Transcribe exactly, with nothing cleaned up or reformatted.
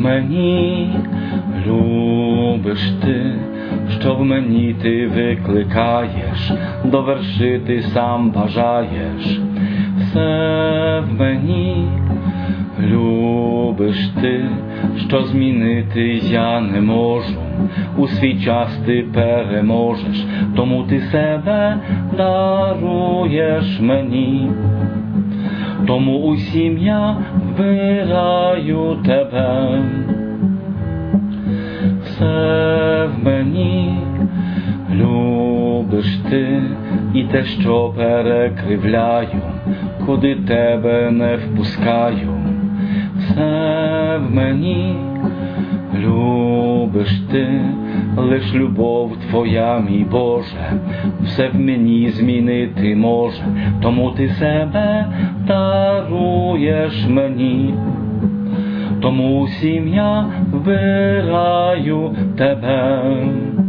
мені любиш ти, що в мені ти викликаєш, довершити сам бажаєш. Все в мені любиш ти, що змінити я не можу. У свій час ти переможеш, тому ти себе даруєш мені. Тому усім я вбираю тебе. Все в мені любиш ти, і те, що перекривляю, куди тебе не впускаю. Все в мені любиш ти, лиш любов твоя, мій Боже, все в мені змінити може, тому ти себе даруєш мені. Тому усім я вбираю тебе.